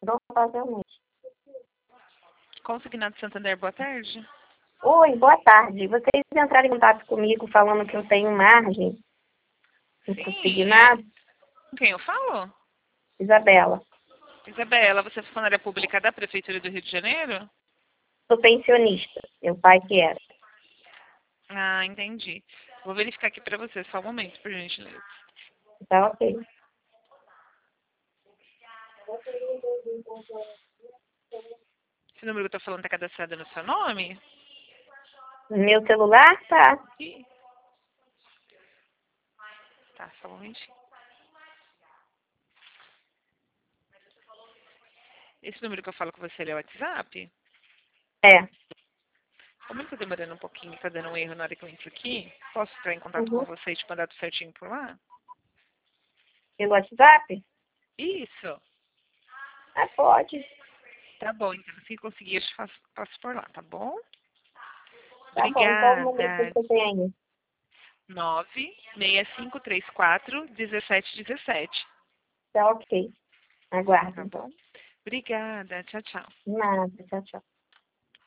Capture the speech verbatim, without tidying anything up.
Dom Fazelmente. Consignado Santander, boa tarde. Oi, boa tarde. Vocês entraram em contato comigo falando que eu tenho margem no consignado? Com quem eu falo? Isabela. Isabela, você é funcionária pública da Prefeitura do Rio de Janeiro? Sou pensionista. Meu pai que era. Ah, entendi. Vou verificar aqui pra você, só um momento, por gentileza. Tá ok. Esse número que eu tô falando tá cadastrado no seu nome? Meu celular tá. Ih. Tá, só um momentinho. Esse número que eu falo com você é o WhatsApp? É. Como eu tô demorando um pouquinho, tá dando um erro na hora que eu entro aqui, posso entrar em contato com Uhum. você e te mandar tudo certinho por lá? Pelo WhatsApp? Isso. Ah, pode. Tá bom, então se conseguir eu te faço, passo por lá, tá bom? Tá bom. Então, o número que Obrigada. você tem aí. nove seis cinco três quatro um sete um sete. Tá ok. Aguardo, Tá então. bom? Obrigada. Tchau, tchau. Nada. Tchau, tchau.